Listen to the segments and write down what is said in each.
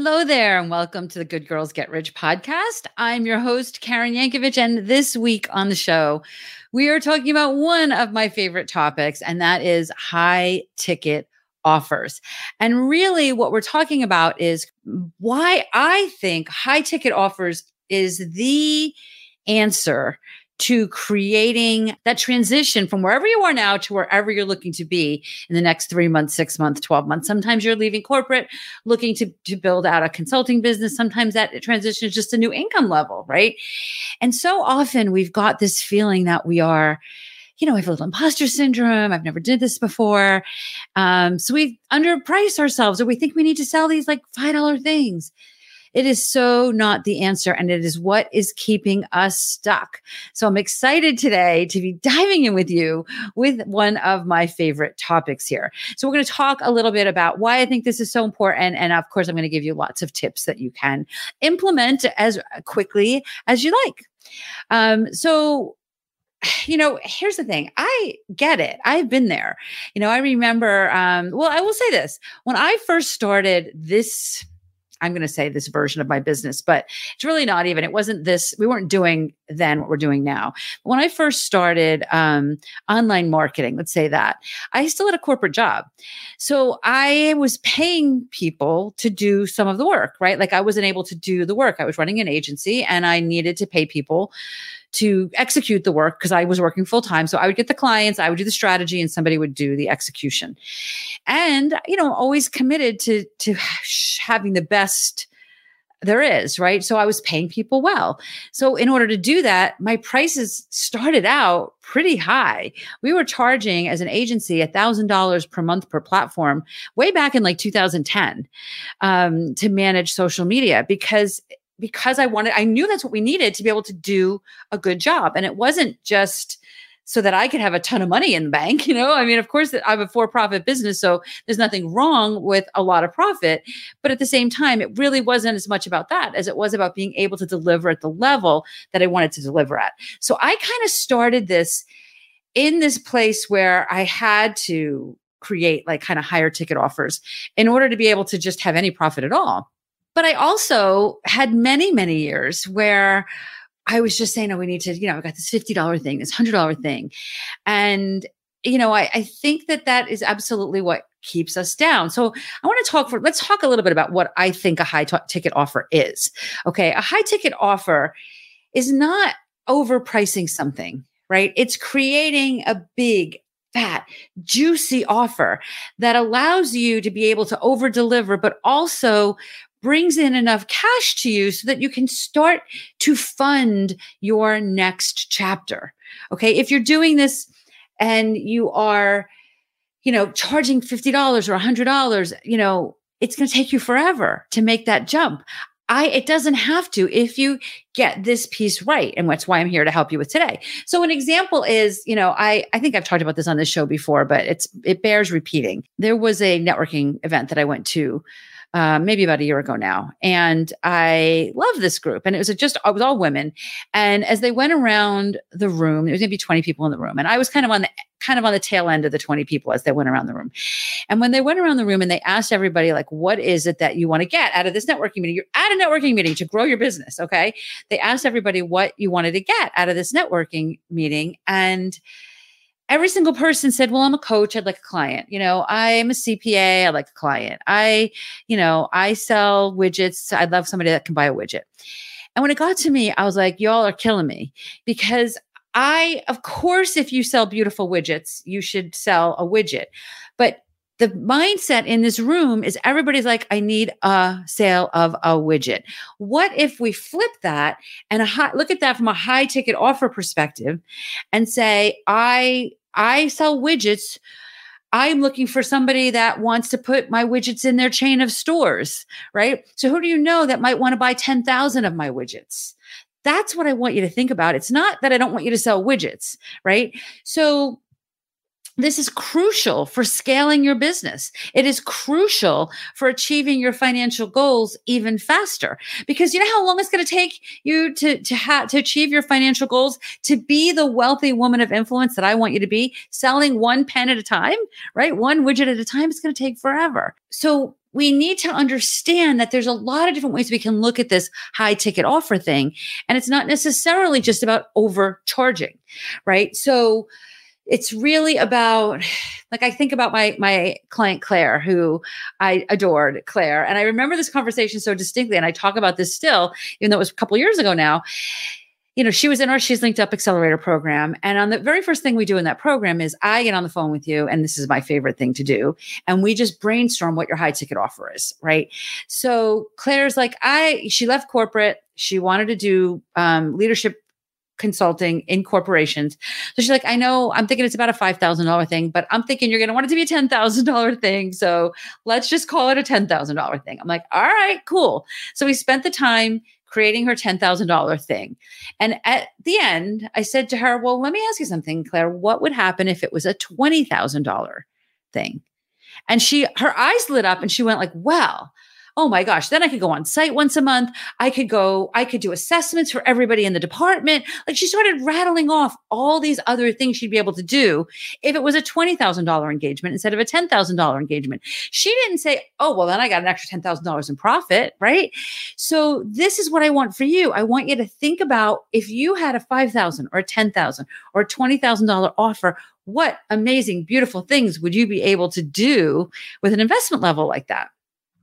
Hello there, and welcome to the Good Girls Get Rich podcast. I'm your host, Karen Yankovich, and this week on the show, we are talking about one of my favorite topics, and that is high ticket offers. And really, what we're talking about is why I think high ticket offers is the answer to creating that transition from wherever you are now to wherever you're looking to be in the next 3 months, 6 months, 12 months. Sometimes you're leaving corporate, looking to build out a consulting business. Sometimes that transition is just a new income level, right? And so often we've got this feeling that we are, we have a little imposter syndrome. I've never did this before. So we underprice ourselves, or we think we need to sell these like $5 things. It is so not the answer, and it is what is keeping us stuck. So I'm excited today to be diving in with you with one of my favorite topics here. So we're going to talk a little bit about why I think this is so important. And of course, I'm going to give you lots of tips that you can implement as quickly as you like. Here's the thing. I get it. I've been there. I remember, I will say this. When I first started this, I'm going to say this version of my business, but it's really not even, it wasn't this, we weren't doing then what we're doing now. When I first started online marketing, let's say that, I still had a corporate job. So I was paying people to do some of the work, right? Like I wasn't able to do the work. I was running an agency and I needed to pay people to execute the work because I was working full time. So I would get the clients, I would do the strategy, and somebody would do the execution. And, always committed to having the best there is, right? So I was paying people well. So in order to do that, my prices started out pretty high. We were charging as an agency $1,000 per month per platform way back in like 2010 to manage social media because I knew that's what we needed to be able to do a good job. And it wasn't just so that I could have a ton of money in the bank. Of course I have a for-profit business, so there's nothing wrong with a lot of profit. But at the same time, it really wasn't as much about that as it was about being able to deliver at the level that I wanted to deliver at. So I kind of started this in this place where I had to create like kind of higher ticket offers in order to be able to just have any profit at all. But I also had many, many years where I was just saying, we need to, I got this $50 thing, this $100 thing. And, I think that is absolutely what keeps us down. So I want to let's talk a little bit about what I think a high ticket offer is. Okay. A high ticket offer is not overpricing something, right? It's creating a big, fat, juicy offer that allows you to be able to over deliver, but also brings in enough cash to you so that you can start to fund your next chapter. Okay. If you're doing this and you are, charging $50 or $100, it's going to take you forever to make that jump. It doesn't have to if you get this piece right. And that's why I'm here to help you with today. So an example is, I think I've talked about this on this show before, but it bears repeating. There was a networking event that I went to maybe about a year ago now. And I love this group. And it was all women. And as they went around the room, there was maybe 20 people in the room. And I was kind of on the tail end of the 20 people as they went around the room. And when they went around the room and they asked everybody, like, what is it that you want to get out of this networking meeting? You're at a networking meeting to grow your business. Okay. They asked everybody what you wanted to get out of this networking meeting. And every single person said, well, I'm a coach. I'd like a client. I'm a CPA. I'd like a client. I sell widgets. I'd love somebody that can buy a widget. And when it got to me, I was like, y'all are killing me because of course, if you sell beautiful widgets, you should sell a widget. But the mindset in this room is everybody's like, I need a sale of a widget. What if we flip that and look at that from a high ticket offer perspective and say, I sell widgets. I'm looking for somebody that wants to put my widgets in their chain of stores, right? So who do you know that might want to buy 10,000 of my widgets? That's what I want you to think about. It's not that I don't want you to sell widgets, right? So this is crucial for scaling your business. It is crucial for achieving your financial goals even faster, because you know how long it's going to take you to achieve your financial goals, to be the wealthy woman of influence that I want you to be, selling one pen at a time, right? One widget at a time. It's going to take forever. So we need to understand that there's a lot of different ways we can look at this high ticket offer thing. And it's not necessarily just about overcharging, right? So it's really about, like, I think about my client, Claire, who I adored, Claire. And I remember this conversation so distinctly. And I talk about this still, even though it was a couple of years ago now. She was in our She's Linked Up Accelerator program. And on the very first thing we do in that program is I get on the phone with you, and this is my favorite thing to do. And we just brainstorm what your high ticket offer is, right? So Claire's like, she left corporate. She wanted to do leadership consulting in corporations. So she's like, I know, I'm thinking it's about a $5,000 thing, but I'm thinking you're going to want it to be a $10,000 thing. So let's just call it a $10,000 thing. I'm like, all right, cool. So we spent the time creating her $10,000 thing. And at the end, I said to her, well, let me ask you something, Claire. What would happen if it was a $20,000 thing? And her eyes lit up and she went like, well, oh my gosh, then I could go on site once a month. I could do assessments for everybody in the department. Like, she started rattling off all these other things she'd be able to do if it was a $20,000 engagement instead of a $10,000 engagement. She didn't say, oh, well, then I got an extra $10,000 in profit, right? So this is what I want for you. I want you to think about, if you had a $5,000 or a $10,000 or a $20,000 offer, what amazing, beautiful things would you be able to do with an investment level like that?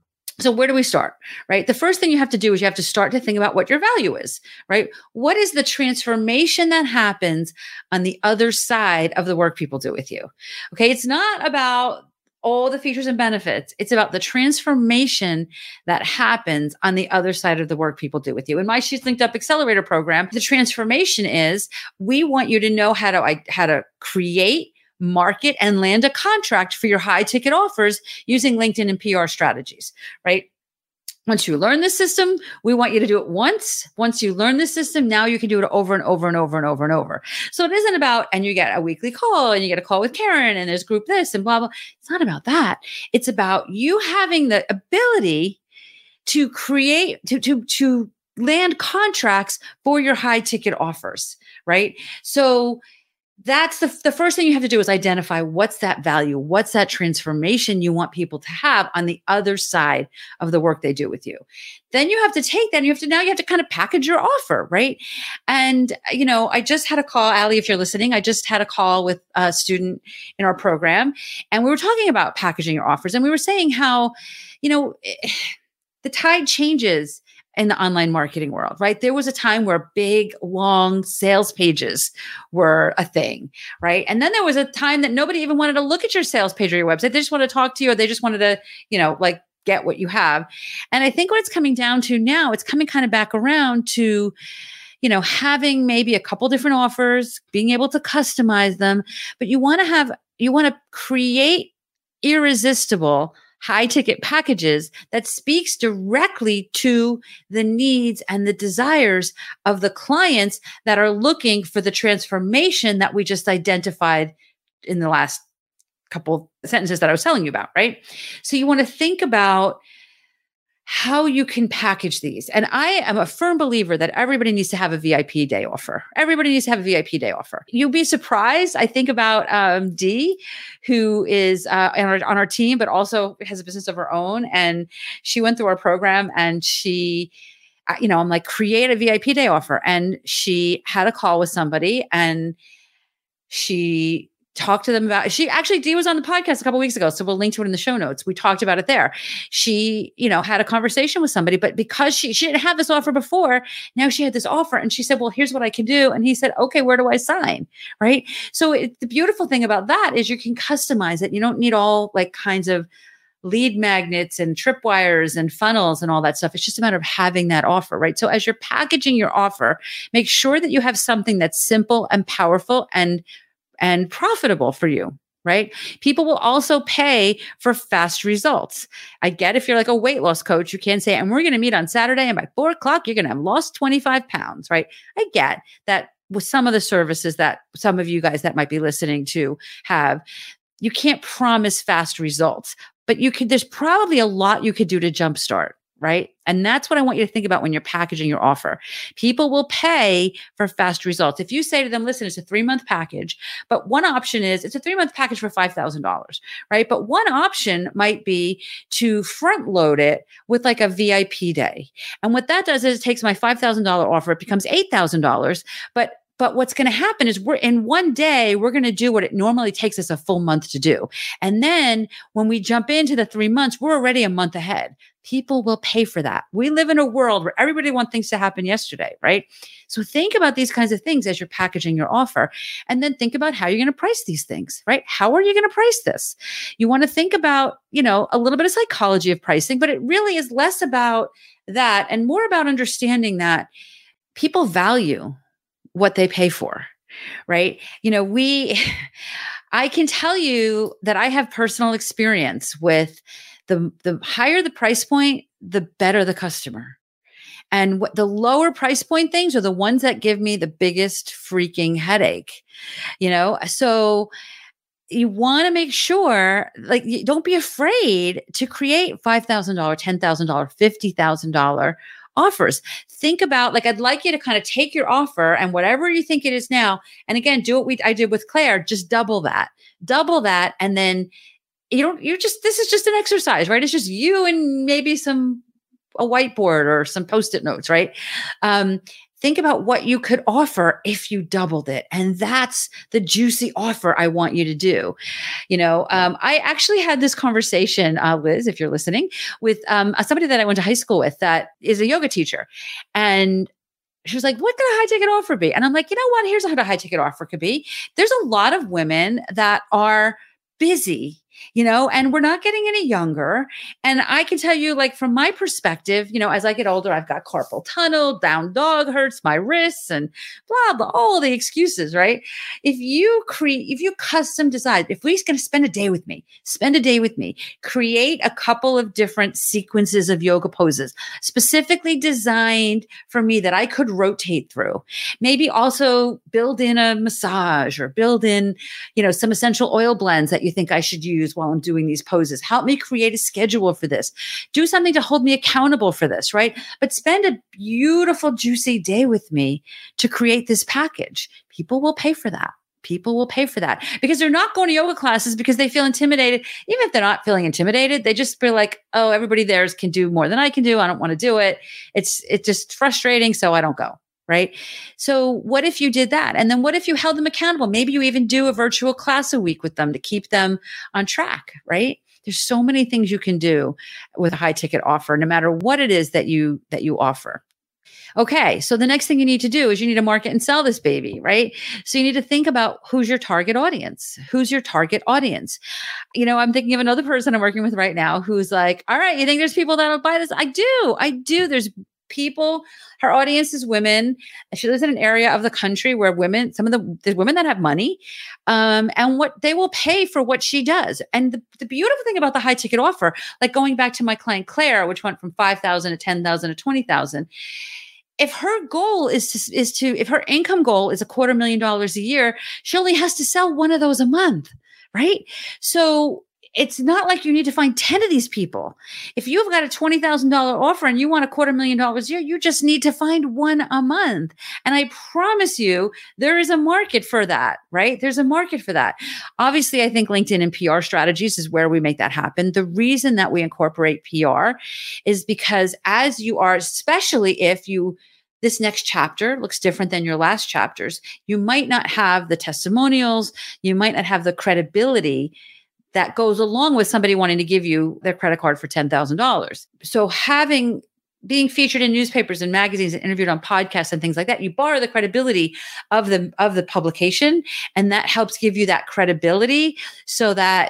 So where do we start, right? The first thing you have to do is you have to start to think about what your value is, right? What is the transformation that happens on the other side of the work people do with you? Okay. It's not about all the features and benefits. It's about the transformation that happens on the other side of the work people do with you. In my She's Linked Up Accelerator program, the transformation is we want you to know how to create, market, and land a contract for your high ticket offers using LinkedIn and PR strategies, right? Once you learn the system, we want you to do it once. Once you learn the system, now you can do it over and over and over and over and over. So it isn't about, and you get a weekly call and you get a call with Karen and there's group this and blah, blah. It's not about that. It's about you having the ability to create, to land contracts for your high ticket offers, right? So that's the first thing you have to do is identify what's that value, what's that transformation you want people to have on the other side of the work they do with you. Then you have to take that and you have to kind of package your offer, right? And, I just had a call, Allie, if you're listening, I just had a call with a student in our program, and we were talking about packaging your offers. And we were saying how, the tide changes in the online marketing world, right? There was a time where big, long sales pages were a thing, right? And then there was a time that nobody even wanted to look at your sales page or your website. They just wanted to talk to you, or they just wanted to, get what you have. And I think what it's coming down to now, it's coming kind of back around to, having maybe a couple different offers, being able to customize them, but you want to create irresistible high ticket packages that speaks directly to the needs and the desires of the clients that are looking for the transformation that we just identified in the last couple sentences that I was telling you about, right? So you want to think about how you can package these. And I am a firm believer that everybody needs to have a VIP day offer. Everybody needs to have a VIP day offer. You'll be surprised. I think about Dee, who is on our team, but also has a business of her own. And she went through our program and she, I'm like, create a VIP day offer. And she had a call with somebody and she talked to them about, Dee was on the podcast a couple of weeks ago. So we'll link to it in the show notes. We talked about it there. She, had a conversation with somebody, but because she didn't have this offer before, now she had this offer and she said, well, here's what I can do. And he said, okay, where do I sign? Right. So the beautiful thing about that is you can customize it. You don't need all kinds of lead magnets and tripwires and funnels and all that stuff. It's just a matter of having that offer, right? So as you're packaging your offer, make sure that you have something that's simple and powerful and profitable for you, right? People will also pay for fast results. I get if you're like a weight loss coach, you can't say, and we're going to meet on Saturday and by 4:00, you're going to have lost 25 pounds, right? I get that with some of the services that some of you guys that might be listening to have, you can't promise fast results, but there's probably a lot you could do to jumpstart. right? And that's what I want you to think about when you're packaging your offer. People will pay for fast results. If you say to them, listen, it's a 3-month package, but one option is it's a 3-month package for $5,000, right? But one option might be to front load it with like a VIP day. And what that does is it takes my $5,000 offer, it becomes $8,000, but what's going to happen is we're in one day, we're going to do what it normally takes us a full month to do. And then when we jump into the 3 months, we're already a month ahead. People will pay for that. We live in a world where everybody wants things to happen yesterday, right? So think about these kinds of things as you're packaging your offer. And then think about how you're going to price these things, right? How are you going to price this? You want to think about, a little bit of psychology of pricing, but it really is less about that and more about understanding that people value what they pay for, right? I can tell you that I have personal experience with the higher the price point, the better the customer. And what the lower price point things are the ones that give me the biggest freaking headache, So you want to make sure, don't be afraid to create $5,000, $10,000, $50,000 offers. Think about, I'd like you to kind of take your offer and whatever you think it is now, and again, do what I did with Claire, just double that. And then this is just an exercise, right? It's just you and maybe a whiteboard or some Post-it notes, right? Think about what you could offer if you doubled it. And that's the juicy offer I want you to do. I actually had this conversation, Liz, if you're listening, with somebody that I went to high school with that is a yoga teacher. And she was like, what could a high ticket offer be? And I'm like, you know what? Here's what a high ticket offer could be. There's a lot of women that are busy, and we're not getting any younger. And I can tell you, from my perspective, as I get older, I've got carpal tunnel, down dog hurts my wrists and blah, blah, all the excuses, right? If you custom decide, if we're going to spend a day with me, create a couple of different sequences of yoga poses specifically designed for me that I could rotate through. Maybe also build in a massage or build in, some essential oil blends that you think I should use while I'm doing these poses. Help me create a schedule for this. Do something to hold me accountable for this, right? But spend a beautiful, juicy day with me to create this package. People will pay for that. Because they're not going to yoga classes because they feel intimidated. Even if they're not feeling intimidated, they just feel like, oh, everybody there can do more than I can do. I don't want to do it. It's just frustrating. So I don't go. Right? So what if you did that? And then what if you held them accountable? Maybe you even do a virtual class a week with them to keep them on track, right? There's so many things you can do with a high ticket offer, no matter what it is that you offer. Okay. So the next thing you need to do is you need to market and sell this baby, right? So you need to think about who's your target audience. I'm thinking of another person I'm working with right now who's like, all right, you think there's people that'll buy this? I do. There's people, her audience is women. She lives in an area of the country where some of the women that have money, and what they will pay for what she does. And the beautiful thing about the high ticket offer, going back to my client Claire, which went from 5,000 to 10,000 to 20,000. If her goal if her income goal is $250,000 a year, she only has to sell one of those a month, right? So it's not like you need to find 10 of these people. If you've got a $20,000 offer and you want $250,000 a year, you just need to find one a month. And I promise you, there is a market for that, right? There's a market for that. Obviously, I think LinkedIn and PR strategies is where we make that happen. The reason that we incorporate PR is because as you are, especially if this next chapter looks different than your last chapters, you might not have the testimonials, you might not have the credibility that goes along with somebody wanting to give you their credit card for $10,000. So being featured in newspapers and magazines and interviewed on podcasts and things like that, you borrow the credibility of the publication, and that helps give you that credibility so that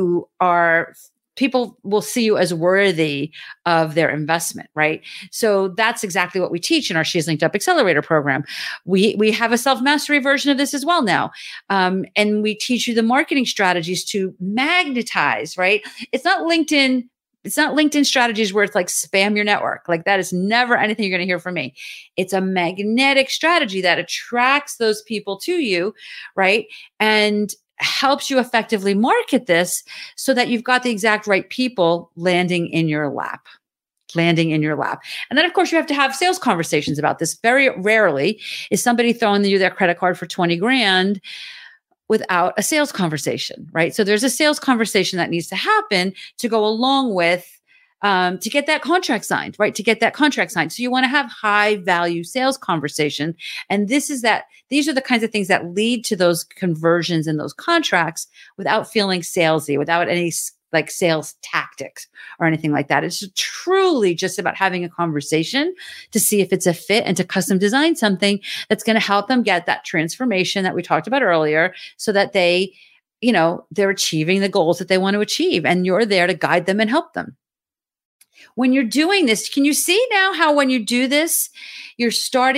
people will see you as worthy of their investment, right? So that's exactly what we teach in our She's Linked Up Accelerator program. We have a self-mastery version of this as well now. And we teach you the marketing strategies to magnetize, right? It's not LinkedIn strategies where it's like spam your network. That is never anything you're going to hear from me. It's a magnetic strategy that attracts those people to you, right? And helps you effectively market this so that you've got the exact right people landing in your lap. landing in your lap. And then of course you have to have sales conversations about this. Very rarely is somebody throwing you their credit card for 20 grand without a sales conversation, right? So there's a sales conversation that needs to happen to go along with to get that contract signed, right? To get that contract signed. So you want to have high value sales conversation. And these are the kinds of things that lead to those conversions and those contracts without feeling salesy, without any like sales tactics or anything like that. It's truly just about having a conversation to see if it's a fit and to custom design something that's going to help them get that transformation that we talked about earlier so that they're achieving the goals that they want to achieve. And you're there to guide them and help them. When you're doing this, can you see now how when you do this, you're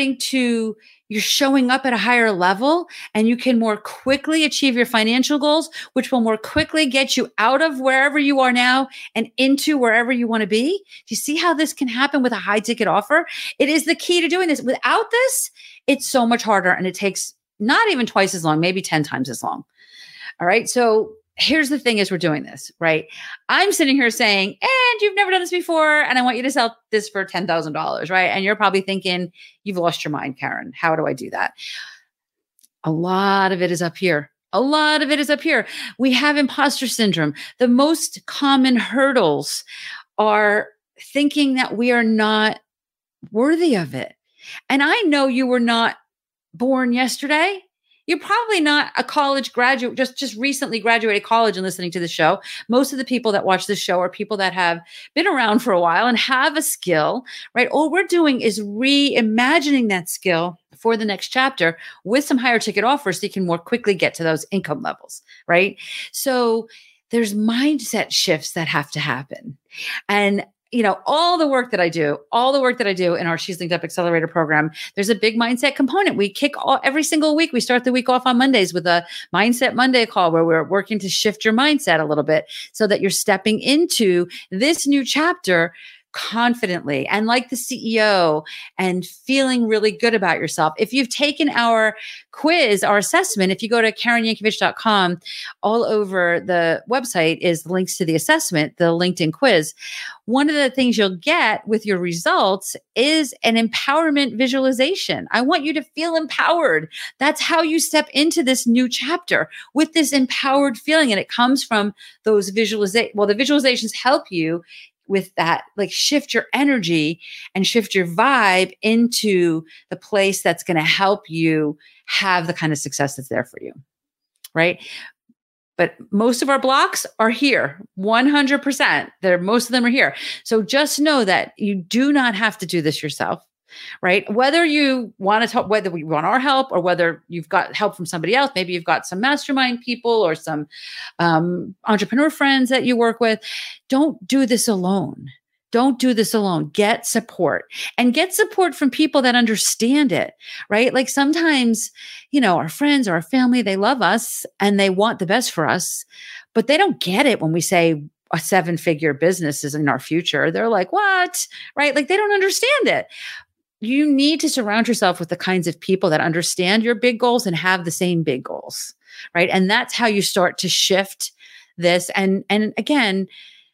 showing up at a higher level and you can more quickly achieve your financial goals, which will more quickly get you out of wherever you are now and into wherever you want to be? Do you see how this can happen with a high ticket offer? It is the key to doing this. Without this, it's so much harder and it takes not even twice as long, maybe 10 times as long. All right. So here's the thing as we're doing this, right? I'm sitting here saying, and you've never done this before, and I want you to sell this for $10,000, right? And you're probably thinking, you've lost your mind, Karen. How do I do that? A lot of it is up here. We have imposter syndrome. The most common hurdles are thinking that we are not worthy of it. And I know you were not born yesterday. You're probably not a college graduate, just recently graduated college and listening to the show. Most of the people that watch this show are people that have been around for a while and have a skill, right? All we're doing is reimagining that skill for the next chapter with some higher ticket offers so you can more quickly get to those income levels, right? So there's mindset shifts that have to happen. And all the work that I do in our She's Linked Up Accelerator program, there's a big mindset component. We kick off every single week. We start the week off on Mondays with a Mindset Monday call where we're working to shift your mindset a little bit so that you're stepping into this new chapter confidently and like the CEO and feeling really good about yourself. If you've taken our quiz, our assessment, if you go to KarenYankovich.com, all over the website is links to the assessment, the LinkedIn quiz. One of the things you'll get with your results is an empowerment visualization. I want you to feel empowered. That's how you step into this new chapter with this empowered feeling. And it comes from those visualizations. Well, the visualizations help you with that, like shift your energy and shift your vibe into the place that's going to help you have the kind of success that's there for you. Right. But most of our blocks are here, 100%. Most of them are here. So just know that you do not have to do this yourself. Right. Whether you want to talk, whether we want our help or whether you've got help from somebody else, maybe you've got some mastermind people or some entrepreneur friends that you work with. Don't do this alone. Get support and get support from people that understand it, right? Like sometimes, our friends or our family, they love us and they want the best for us, but they don't get it when we say a 7-figure business is in our future. They're like, what? Right? Like they don't understand it. You need to surround yourself with the kinds of people that understand your big goals and have the same big goals, right? And that's how you start to shift this. And again,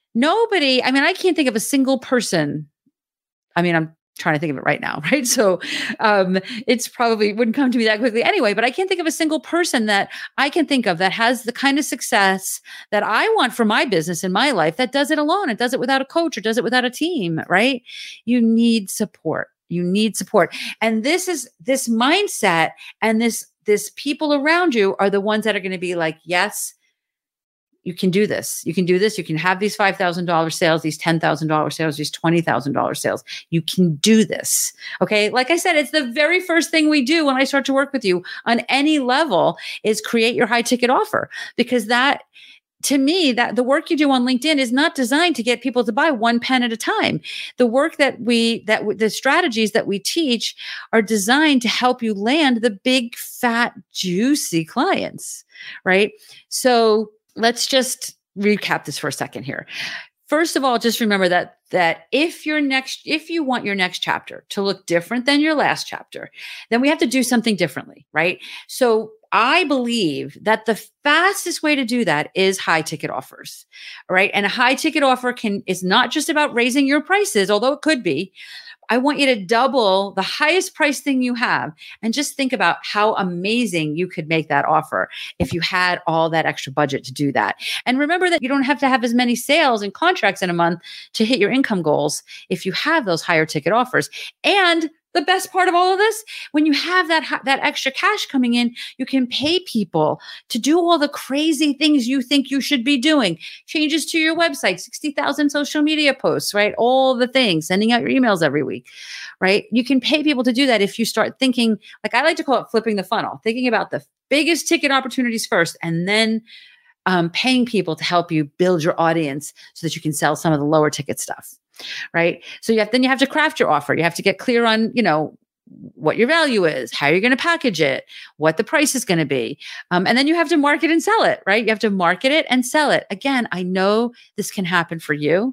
I can't think of a single person. I'm trying to think of it right now, right? So it's probably wouldn't come to me that quickly anyway, but I can't think of a single person that I can think of that has the kind of success that I want for my business in my life that does it alone. It does it without a coach or does it without a team, right? You need support. And this mindset and this people around you are the ones that are going to be like, yes, you can do this. You can do this. You can have these $5,000 sales, these $10,000 sales, these $20,000 sales. You can do this. Okay. Like I said, it's the very first thing we do when I start to work with you on any level is create your high ticket offer, because that, to me, that the work you do on LinkedIn is not designed to get people to buy one pen at a time. The work the strategies that we teach are designed to help you land the big, fat, juicy clients, right? So let's just recap this for a second here. First of all, just remember that if you want your next chapter to look different than your last chapter, then we have to do something differently, right? So I believe that the fastest way to do that is high ticket offers, right? And a high ticket offer is not just about raising your prices, although it could be. I want you to double the highest price thing you have and just think about how amazing you could make that offer if you had all that extra budget to do that. And remember that you don't have to have as many sales and contracts in a month to hit your income goals if you have those higher ticket offers. And the best part of all of this, when you have that extra cash coming in, you can pay people to do all the crazy things you think you should be doing. Changes to your website, 60,000 social media posts, right? All the things, sending out your emails every week, right? You can pay people to do that if you start thinking, like I like to call it flipping the funnel, thinking about the biggest ticket opportunities first, and then paying people to help you build your audience so that you can sell some of the lower ticket stuff. Right. So you have to craft your offer. You have to get clear on, what your value is, how you're going to package it, what the price is going to be. And then you have to market and sell it, right? You have to market it and sell it. Again, I know this can happen for you.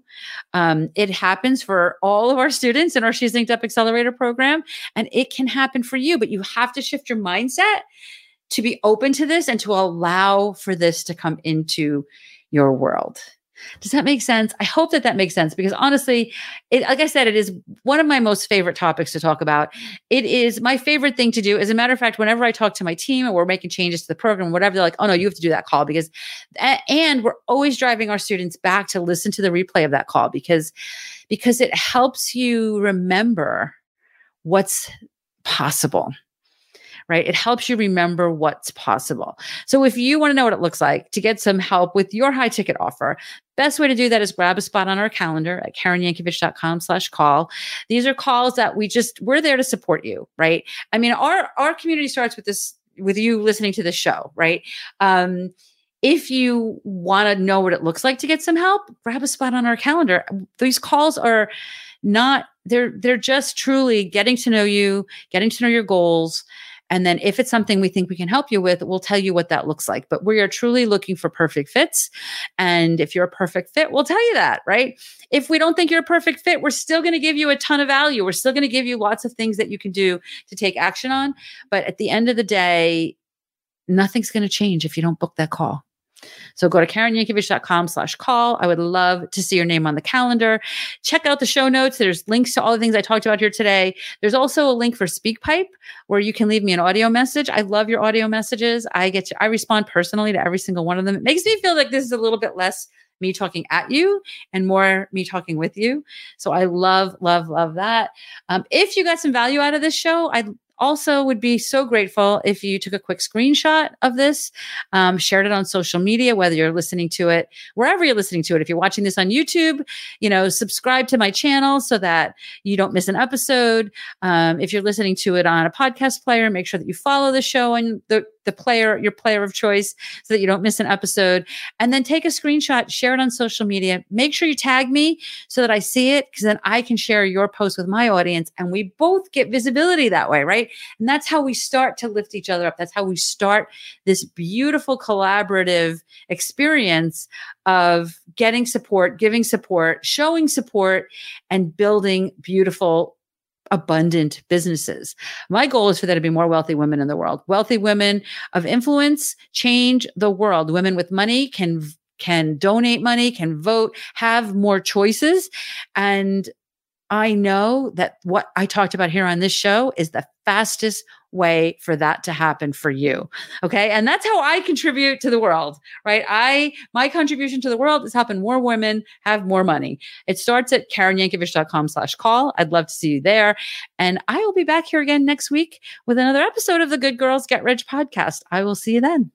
It happens for all of our students in our She's Linked Up Accelerator program, and it can happen for you, but you have to shift your mindset to be open to this and to allow for this to come into your world. Does that make sense? I hope that makes sense, because honestly, like I said, it is one of my most favorite topics to talk about. It is my favorite thing to do. As a matter of fact, whenever I talk to my team and we're making changes to the program, whatever, they're like, oh no, you have to do that call and we're always driving our students back to listen to the replay of that call because it helps you remember what's possible. Right? It helps you remember what's possible. So if you want to know what it looks like to get some help with your high ticket offer, best way to do that is grab a spot on our calendar at KarenYankovich.com/call. These are calls that we're there to support you, right? I mean, our community starts with you listening to the show, right? If you want to know what it looks like to get some help, grab a spot on our calendar. These calls are they're just truly getting to know you, getting to know your goals. And then if it's something we think we can help you with, we'll tell you what that looks like. But we are truly looking for perfect fits. And if you're a perfect fit, we'll tell you that, right? If we don't think you're a perfect fit, we're still going to give you a ton of value. We're still going to give you lots of things that you can do to take action on. But at the end of the day, nothing's going to change if you don't book that call. So go to KarenYankovich.com/call. I would love to see your name on the calendar. Check out the show notes. There's links to all the things I talked about here today. There's also a link for SpeakPipe where you can leave me an audio message. I love your audio messages. I respond personally to every single one of them. It makes me feel like this is a little bit less me talking at you and more me talking with you. So I love, love, love that. If you got some value out of this show, I also would be so grateful if you took a quick screenshot of this, shared it on social media, whether you're listening to it, wherever you're listening to it. If you're watching this on YouTube, subscribe to my channel so that you don't miss an episode. If you're listening to it on a podcast player, make sure that you follow the show and your player of choice so that you don't miss an episode. And then take a screenshot, share it on social media. Make sure you tag me so that I see it, because then I can share your post with my audience and we both get visibility that way, right? And that's how we start to lift each other up. That's how we start this beautiful collaborative experience of getting support, giving support, showing support, and building beautiful, abundant businesses. My goal is for there to be more wealthy women in the world. Wealthy women of influence change the world. Women with money can donate money, can vote, have more choices. And I know that what I talked about here on this show is the fastest way for that to happen for you. Okay. And that's how I contribute to the world, right? My contribution to the world is helping more women have more money. It starts at KarenYankovich.com/call. I'd love to see you there. And I will be back here again next week with another episode of the Good Girls Get Rich podcast. I will see you then.